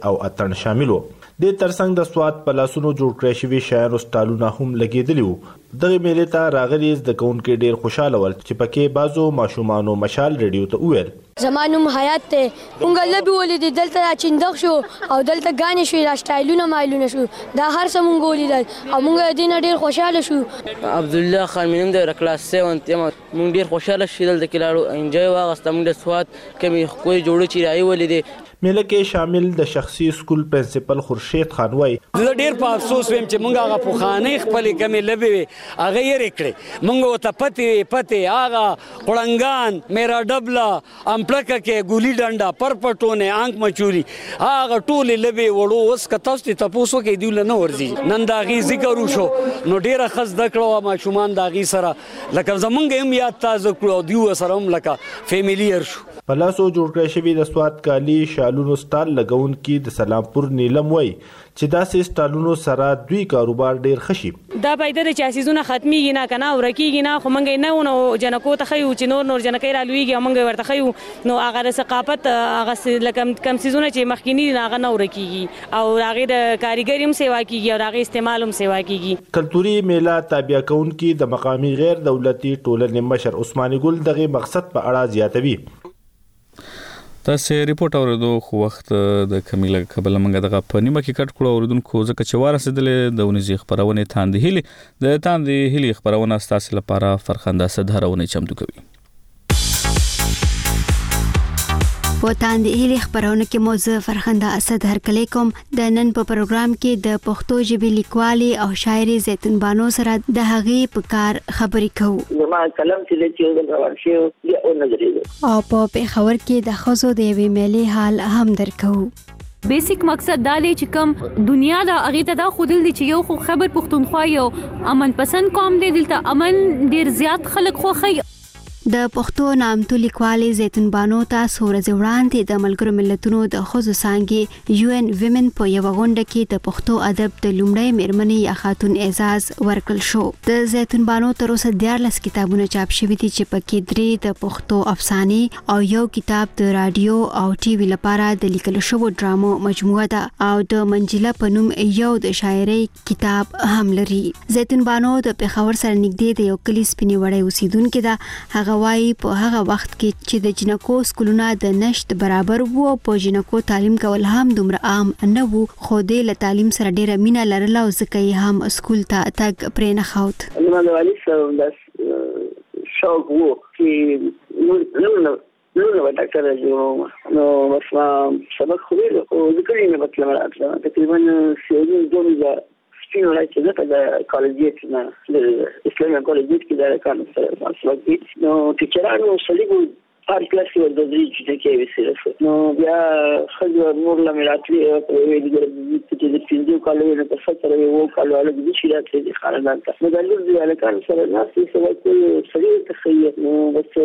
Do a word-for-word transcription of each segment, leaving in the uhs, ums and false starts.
او اتن شامل وو. د ترڅنګ د سواد په لاسونو جوړ کړی شوي شیانو سټالونه هم لګېدلي وو. دغه میلې ته راغلي زده کوونکي ډېر خوشحاله ول چې پکې بعضو ماشومانو مشال ریډیو ته وویل زما نوم حیات دی. مونږ لوبې ولیدې، دلته را چندغ شو او دلته ګانې شوې، را سټایلونه مایلونه شو، دا هر څه مونږ ولیدل او مونږ د دې نه ډېر خوشحاله شو. عبدالله خان مې نوم دی، کلاس سیونت یم. مونږ ډېر خوشحاله شو دلته کې لاړو، انجوی واخیسته. مونږ د سوات کمې ښکلې جوړې چې رایې ولیدې. میله کې شامل د شخصي سکول پرنسپل خورشید خان وای زه ډیر په افسوس ویم چې مونږ هغه پوخانې خپلې کمې لبې وې هغه یې رې کړې. مونږ ورته پتې پتې هغه قړنګان، میرا ډبله، امپلکه کې ګولي ډنډه، پرپټونې، آنک مچوري، هغه ټولې لبې وړو. اوس که تاسو ته تپوس وکړئ دوی له نه ورځي. نن د هغې ذکر وشو نو ډېره ښه زده کړه وه ماشومان د هغې سره، لکه زمونږ هم یاد تازه کړو او دوی ورسره هم لکه فیملیر شو. په لاسو جوړ کړی شوي د سوات کالي شالونو سټال لګونکي د سلامپور نیلم وای چې داسې سټالونو سره دوی کاروبار ډیر ښه شي. دا پیدا د چاسیزونه ختميږي نه کنه او رکیږي نه، خو مونږ نه ونو جنکو ته خیو چې نور نور جنکې را لویږي مونږ ورته خیو نو هغه د ثقافت هغه لکم کم سيزونه چې مخکینی هغه نه ورکیږي او هغه د کاریګری هم سیوا کیږي او هغه استعمال هم سیوا کیږي. کلتوري میله تابع کونکي د مقامی غیر دولتي ټولنې مشر عثماني ګل دغه مقصد په اړه زیاتوي. تاسو ریپورت اوریدو خو وخت د کمیله قبل منګه دغه په نیمه کې کټ کړو اوریدونکو ځکه چې وارسېدلې د ونیزي خبرونه تاندې هلي د تاندې هلي خبرونه ستاسو لپاره فرخنده صدرونه چمتو کوي. په تاندې هلي خبرونه کې موضوع فرخنده اسد هرکلی کوم. د نن په پروګرام کې د پښتو ژبې لیکوالي او شاعري زیتون بانو سره د هغې په کار خبرې کوو. زما کلم چې چې روان شي او نظرې او په پېښور کې د ښځو د یوې میلې حال هم درکوو. بیسیک مقصد دا دی چې کوم دنیا دا هغه ته دا خودل دي چې یو خو خبر پښتونخوا یو امن پسند قوم دی، دلته امن ډیر زیات خلک خوخي. د پښتو نامتو لیکوالي زیتون بانو ته ورځ وړاندې د ملګرو ملتونو د ښځو څانګې یو ان ویمن په یو غونډه کې د پښتو ادب د لومړۍ میرمنې یا خاتون اعزاز ورکړل شو. د زیتون بانو تر اوسه دیارلس کتابونه چاپ شوي دي چې پکې درې د پښتو افسانې او یو کتاب د رادیو او ټي وي لپاره د لیکل شوو ډرامو مجموعه ده او د منجله په نوم یو د شاعرۍ کتاب هم لري. زیتون بانو د پېښور سره نږدې د یو کلي سپینې وړۍ اوسیدونکې ده. غواړي په هغه وخت کې چې د جنکو سکولونه د نشت برابر وو، په جنکو تعلیم کول هم دومره عام نه وو، خو د له تعلیم سره ډیره مینه لرله او ځکه یې هم سکول ته تګ پرې نه ښود. نو د والي سره د شوق وو چې نو نو نو ودا کړل جو نو مثلا سبق خو ویل او ذکر یې نه مطلب راځه تقریبا سیوري دوه سپینو راځي چې د کالجیت نه د اسلامي کالجیت کې دا کار سره مسلک دي. نو ټیچرانو صلیبو هر کلاس کې د درې چې کې وسیله نو بیا خځه نور لا ملاتړي او وی د چې د پینځو کالو نه په فتره وو کالو له دې چې راځي د خاندان ته نو د لور دی الکان سره ناس یې سره کوي سړي تخیل نو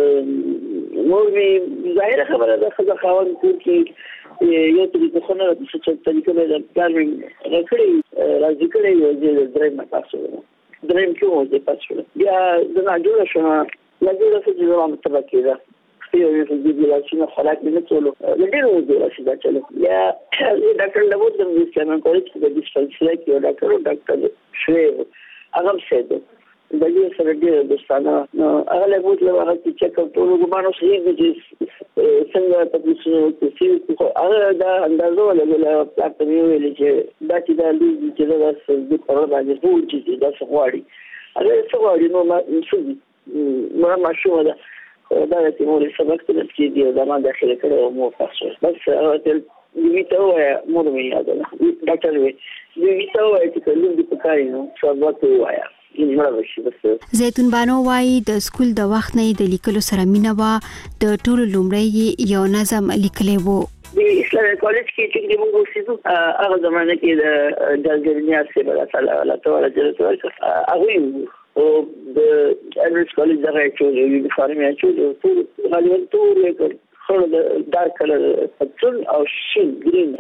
بس نور وی ظاهر خبره ده خځه خاوند کې یو طریقه خو نه د څه طریقې د پلانینګ راکړي راځي کړي یو د درېم تاسو درېم کې وو د پاتشو بیا د ناجوړ شو ناجوړ څه چې زموږ متبقي ده یو یو د دې لاسونه خلاق نه ټولو د ډیرو د راشي دا چلو بیا ډاکټر له وو د اسلامي کالج کې د ډیسپنسري کې ډاکټر ډاکټر شوی هغه څه د دې سره ډېر دوستانه هغه له بوت له هغه چې چک اپ ټول ګمانو صحیح دي څنګه تاسو چې هغه دا اندازو له له پلاټ ویل چې دا چې دا لږ چې دا د قرار باندې وو چې دا څه غواړي هغه څه غواړي نو ما څه ما ما شو دا دا چې مو له سبق ته چې دی دا ما داخله کړو مو تاسو بس هغه ویته وای مو مې یاد ده ډاکټر وی ویته وای چې کله دې پکاري نو څه وای زیتون بانو وايي د سکول د وخت نه د لیکلو سره مینه وا د ټولو لومړی یو نظم لیکلی وو. د اسلامي کالج کې چې موږ اوسېدو هغه زمانه کې د جلګرنیا سره تعالی الله تعالی جل هغه او د انګلیس کالج دغه چې یو فارمي چې ټول غالبا ټول خړ ډارک کلر پټون او شین ګرین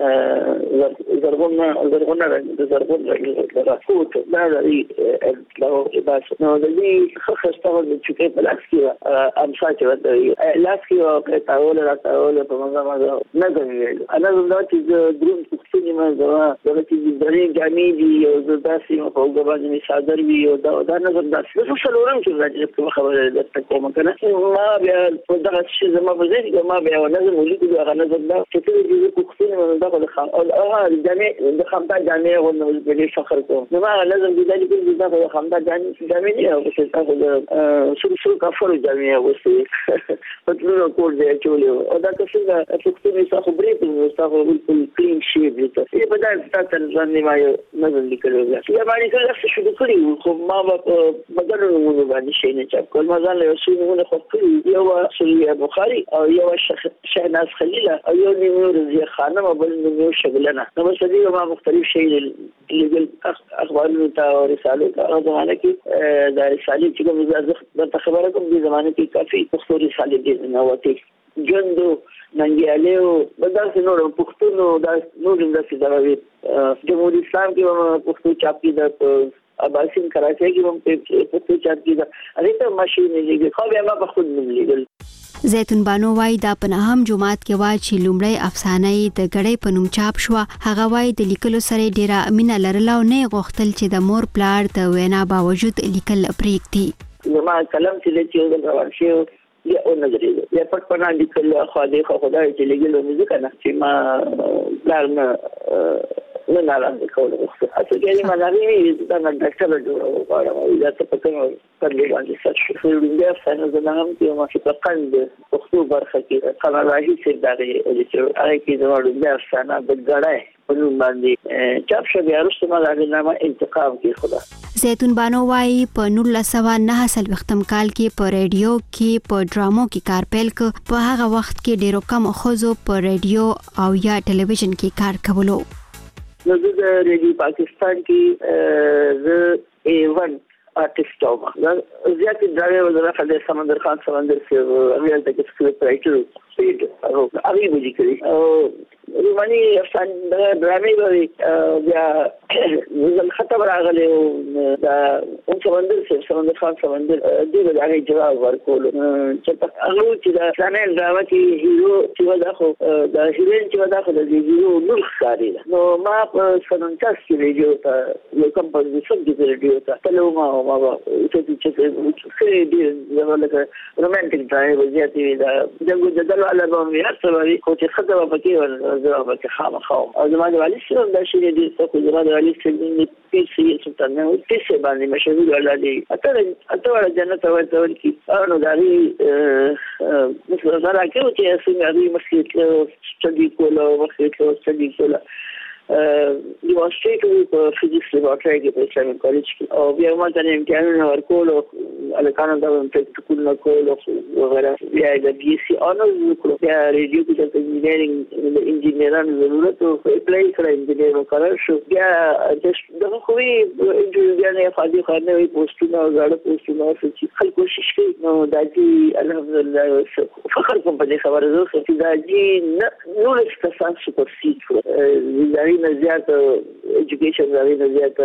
زرغون زرغون رنګ د زرغون رنګ راکوټ دا لري نو بس نو د دې خخصته د چې په لاس کې ام ساتي ورته لاس کې په تاول راټاول په مزه مزه نه کوي انا زما چې درون پښتني ما زما د چې درې جامې دي او د داسې په وګړو باندې صادر وي او دا دا نه زړه څه څلورم چې راځي په خبره ده کوم کنه ما بیا په دغه شی زما په ځای ما بیا نه زمولي د هغه نه زړه چې ته دې پښتني ما دغه خام او هغه جامې د خامتا جامې او نو په فخر کوم نو ما لازم دې دې کې دغه خامتا جامې جامې نه او څه تاسو سر سر کفر جامې او څه په ټول کور دې چولې او دا څه پښتني څه خبرې په تاسو بالکل کلین شي دې ته په دا تاسو ځان ما نه لیکلو یا باندې کله څه شو کړی خو ما په بدلونو باندې شي نه چاپ کول ما ځان له شنو خو کړی یو سوري بخاري او یو شهناز خلیل او یو نیو رضی خانم او بل نیو شغلنه نو سدي ما مختلف شي لیګل اخبارونو ته او رسالو ته هغه زمانه کې د رسالې چې کوم د خبره کوم د زمانه کې کافي پښتو رسالې دي نو وته ژوندو ننګیالیو بدل نور پښتون دا نور د سیداوی جمهوریت اسلام کې پښتو چاپ کیده اباسین کراچۍ کې هم پښتو چاپ کیده هغه ته ماشین لیږي خو بیا ما په خود نه لیږل زیتون بانو وای دا پناهم جماعت کې وای چې لومړی افسانه د غړې په نوم چاپ شو هغه وای د لیکلو سره ډیره مینه لرله او نه غوښتل چې د مور پلار د وینا باوجود لیکل پریږدي زما کلم چې چې د روان شي یا او نظر یا پټ پنا لیکل خو دې خو خدای چې لیکل نو ځکه نه چې ما پلار نه نه نارامه کوله اته کې ما ناري دا نه ډاکټر جوړو غواړم دا څه پکې پر دې باندې سر شو بیا څنګه زنام کې ما چې په قند پښتو برخه کې قواعد څه دغه چې هغه کې زموږ د افسانه د غړای په نوم باندې چاپ شو بیا وروسته ما د نامه انتقام کې خدا زیتون بانو وای په نولس سوه نهه سل وختم کال کې په ریډیو کې په ډرامو کې کار پیل ک په هغه وخت کې ډیرو کم خوځو په ریډیو او یا ټلویزیون کې کار کولو نو د ریډیو پاکستان کې ز ایون آرټیسټ او زیات ډرامې وزره د سمندر خان سمندر سے هغه د سکرپټ رائټر سپیډ او هغه به لیکلي او روماني افسان د ډرامې به بیا زل خطر راغله دا اون سمندر سے سمندر خان سمندر دغه هغه جواب ورکول چې په هغه چې دا څنګه ډراما کې هیرو چې ودا خو دا هیروین چې ودا خو د هیرو نور ښکاري نو ما په سننچاس کې ریډیو ته یو کم په دې سم کې ریډیو ته تلو ما ما چې چې چې دې زموږ رومانټیک ډرایو زیاتې دا دغه د دلو البوم یې اصلي خو چې خدای په کې زه به خامہ خو او زما د والي سره د شي دي څه زما د والي سره د پی سي سلطان نو پی سي باندې مشهور ولادي اته اته ول جنت ورته ورکی نو داري مثلا دا راکې چې څنګه دې مسلې سټډي کوله وخت سټډي کوله یو استیټو په فزیکس لابراتواري کې په اسلامي کالج کې او بیا ما ته امتحانونه ورکول او الکانو دا پریکټیکل نه کول او وغیرہ بیا د بي سي اونرز وکړو بیا ریډیو کې د انجینرینګ د انجینرانو ضرورت او اپلای کړی انجینر وکړ شو بیا د دغه خوې انجینرانو فاضي خانه وي پوسټونه او غاړه پوسټونه چې خلک کوشش کوي نو دا چې الحمدلله فخر کوم په دې خبره زه چې دا چې نو څه کسان سپور سیټ کړو نه زیات ایجوکیشن زاوی نه زیات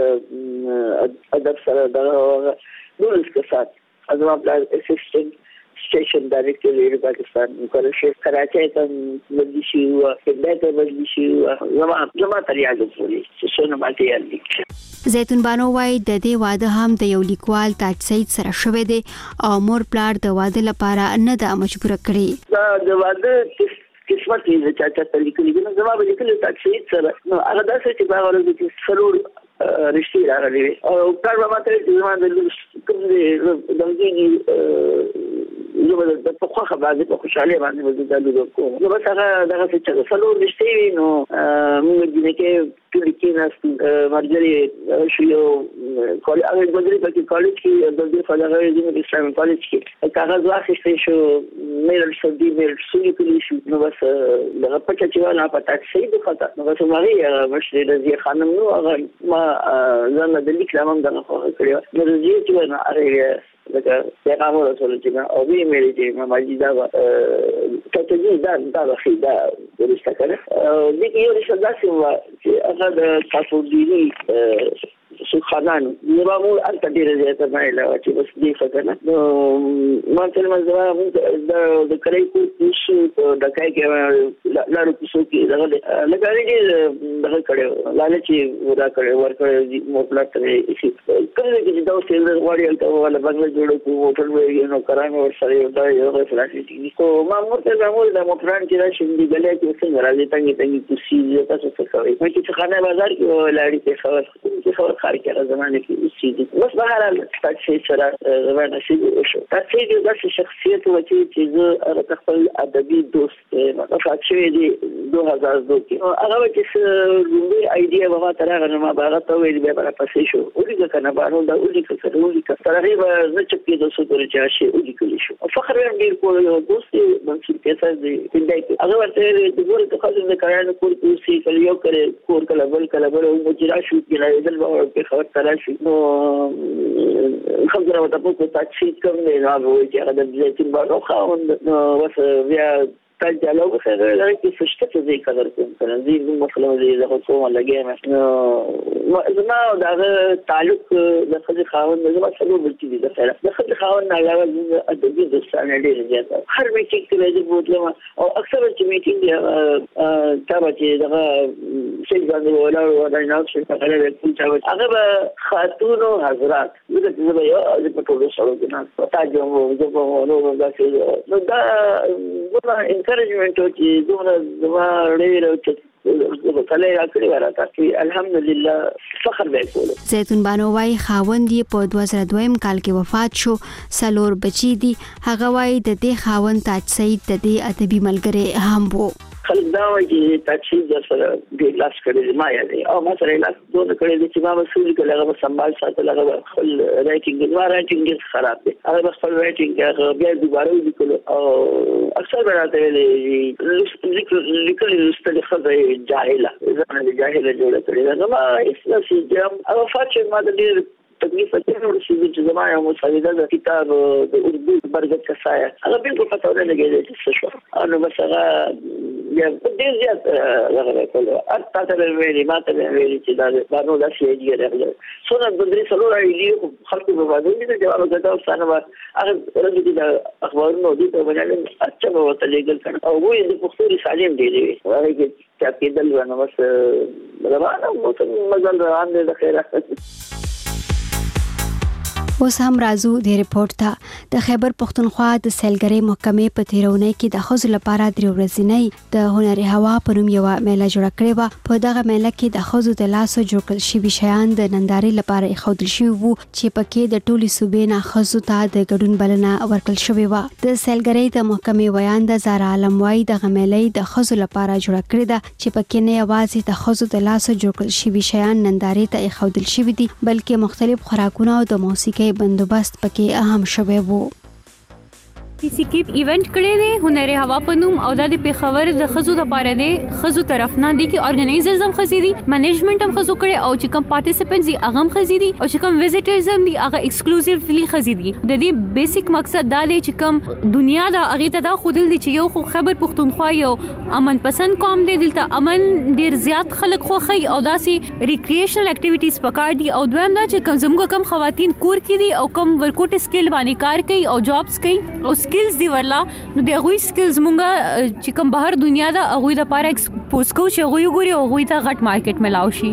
ادب سره دا نور څه سات ازما پلان اسسټنټ station director radio Pakistan कर शेख कराची ته بدلی شي او کله ته بدلی شي زما زما تریاج پوری څه ماته یادی زیتون بانو وای د دې واده هم د یو لیکوال تاج سید سره شوه دی او مور پلار د واده لپاره نه د مجبور کړی دا د واده قسمت یې چې چاته لیکلي نو زما به لیکلي تاج سید سره نو هغه داسې چې باغ ورته چې سرور رښتیا راغلی او کار به ماته چې زما د کوم دې دغه زه د په خو باندې په خوشاله باندې وځم د کوم نو بس هغه دغه څه څلو رښتې وي نو موږ دې کې ټول کې ناس مرګري شو یو کالج هغه بدري په کالج کې د دې فلغه د اسلامي کالج کې کاغذ واخیستې شو مېل شدي مېل سوري کلی شو نو بس دغه پټه چې ولا پټه شي د خطا نو بس مغي مشري رضی خانم نو هغه ما زنه د لیک لامم دغه خو کړو نو رضی چې نه هغه لکه پیغام رسول چې او به مې چې ما ماجیدا ته ته دا دا خیدا ورسته کړه د یو رشد داسې چې هغه د تاسو دیری سخانان نظامو انت ډیر زیاته نه لا چې بس دې فکنه نو ما تل مزه د د کلی کو شو د کای کې لارو کو کې دغه لګاري دې دغه کړو لالچ ورا کړو ور کړو مو پلاټ ته شي کله چې دا سیل غواړي ته ولا بنگل جوړو کو هوټل وي نو کرامه ور سره دا یو فلاشي دي کو ما مرته زموږ د مفران کې راشي دي ګلې کې څنګه راځي څنګه څنګه کوسي تاسو څه کوي چې خانه بازار کې لاړې ته خبر چې خبر خارج کړه زمانه کې اوسېږي بس به هر حال تاسو سره زمانه شي شو تاسو د داسې شخصیت وتی چې زه خپل ادبي دوست مطلب شوی دی دوه هزار دوه کې هغه چې لومړی ایډیا به ما ترغه ما باغ ته ویل به را پاسې شو ولې کنه باندې دا ولې کړه ولې کړه ترغه نه چې په دوه سو درجه شي ولې کړی شو فخر ډیر کول یو دوست باندې پیسې دی پندای هغه ورته د ګور ته خاصه د کارانو کور کې کلی یو کړي کور کله بل کله بل او مجرا شو کې راځل به خبر تراشي نو خبره وته په تاکسي کوم نه راوي چې هغه د ځین باندې خاوند نو وس بیا تجلو بخير لكن فشتت زي قدر كنت زي مثلا زي له قوم لګي نو زما دا تعلق د خځې خاوند زما سلو بلتي دي د خځې خاوند نه علاوه د دې د ستانه ډېر زیات هر میټینګ کې راځي بوتلم او اکثر چې میټینګ تابع چې دا څنګه باندې ولا ولا نه چې څنګه د کوم چا هغه خاتون او حضرات دغه چې یو د پټولو سره د ناس تاجو زه نو دا چې نو دا encouragement چې دومره زما ډېر چې کله راکړی ورته چې الحمدلله فخر وکړو. زيتون بانو وايي خاوند یې په دوه زره دوه کال کې وفات شو سلور بچی دي هغه وايي د دې خاوند تاج سعید د دې ادبي ملګری هم وو. خلک دا وایي چې تاکسي د سره د لاس کړي ما یادې او ما سره لاس دوه کړي چې ما مسول کله هغه سنبال ساتل هغه خپل رائټینګ ما رائټینګ خراب دي هغه خپل رائټینګ هغه بیا دوباره ولیکلو او اکثر راته لیکل لیکل لستل خبره جاهله ځان جاهله جوړه کړي نو ما هیڅ څه جام او فاطمه ما د دې تکلیف ته چې زما یو مساعده د کتاب د اردو برګت کسایا هغه بالکل پته نه لګیږي چې څه شو نو بس هغه یا ډېر زیات هغه کولو اته ته ویلي ما ته ویلي چې دا باندې دا شی دی راغلی څونه د درې سلو راځي خلکو په باندې دې جواب غواړم ستانه هغه ورته د اخبارونو دې په باندې اچھا به وته لګل کړه او وې د پښتو رسالې دی دی هغه کې چې کېدل ونه بس روانه مو ته مزل روان دي د خیره. اوس هم راځو د ریپورت ته د خیبر پختونخوا د سیلګرۍ محکمې په تیرونی کې د خځو لپاره درې ورځې د هنري هوا په نوم یو میله جوړه کړې و په دغه میله کې د خځو د لاسو جوړ کړل شوي شیان د نندارې لپاره ایښودل شوي وو چې پکې د ټولې صوبې نه خځو ته د ګډون بلنه ورکړل شوې وه. د سیلګرۍ د محکمې ویانده زارا عالم وایي دغه میله د خځو لپاره جوړه کړې ده چې پکې نه یوازې د خځو د لاسو جوړ کړل شوي شیان نندارې ته ایښودل شوي دي بلکې مختلف خوراکونه او د موسیقۍ بندوبست پکې اهم شوی وو. سی کیپ ایونت کړي دي هنري هوا پنوم او د پیښور د خزو د پاره دي خزو طرف نه دي کې اورګنایزرز هم خزي دي منیجمنت هم خزو کړي او چې کوم پارټیسپینټس دي هغه هم خزي دي او چې کوم ویزیټرز هم دي هغه ایکسکلوزیولی خزي دي. د دې بیسیک مقصد دا دی چې کوم دنیا دا هغه ته دا خودل دي چې یو خو خبر پښتونخوا یو امن پسند قوم دی دلته امن ډیر زیات خلک خوخي او داسي ریکرییشنل اکټیویټیز پکار دي او دویم دا چې کوم زموږ کم خواتین کور کې دي او کم ورکوټ سکیل باندې کار کوي او جابز کوي او سکلز دی ورلا نو د غوي سکلز مونږه چې کوم بهر دنیا دا غوي د پاره ایکسپوز کو چې غوي ګوري او غوي ته غټ مارکیټ ملاو شي.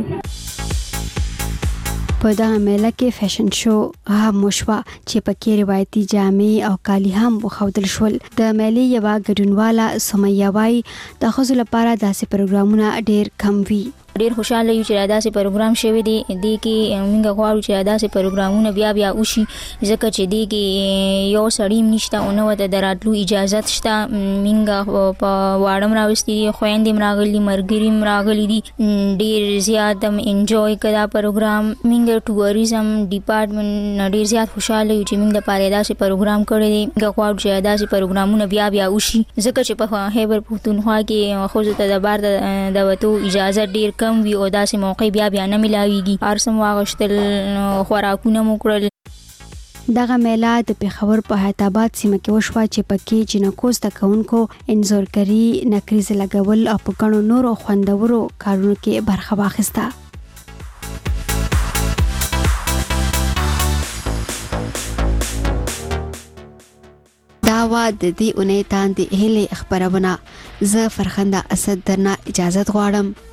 په دغه میله کې فیشن شو هم وشوه چې پکې روایتي جامې او کالي هم وښودل شول. د میلې یوه ګډونواله سمیه وایي د ښځو لپاره داسې پروګرامونه ډېر کم وي. ډیر خوشاله یو چې داسې پروګرام شوی دی دی کې موږ غواړو چې داسې پروګرامونه بیا بیا وشي ځکه چې دی کې یو سړی نشته او نو د دراتلو اجازه شته موږ په واړم راوستي خويندې راغلي مرګریم راغلي دي ډیر زیات هم انجوای کړه پروګرام موږ ټوریزم ډپارټمنټ ډیر زیات خوشاله یو چې موږ د پاره داسې پروګرام کړی دی موږ غواړو چې داسې پروګرامونه بیا بیا وشي ځکه چې په خیبر پختونخوا کې خو ته د بار د وته اجازه ډیر کم وی او داسې موقع بیا بیا نه ملاويږي ارسم واغشتل خوراکونه مو کړل. دغه میله د پېښور په حیات آباد سیمه کې وشوه چې پکې جنکو زده کوونکو انځورګري، نکریزې لګول او په ګڼو نورو خوندورو کارونو کې برخه واخیسته. دا وا د دې اونۍ تاندې هلې خبرونه. زه فرخنده اسد درنه اجازت غواړم.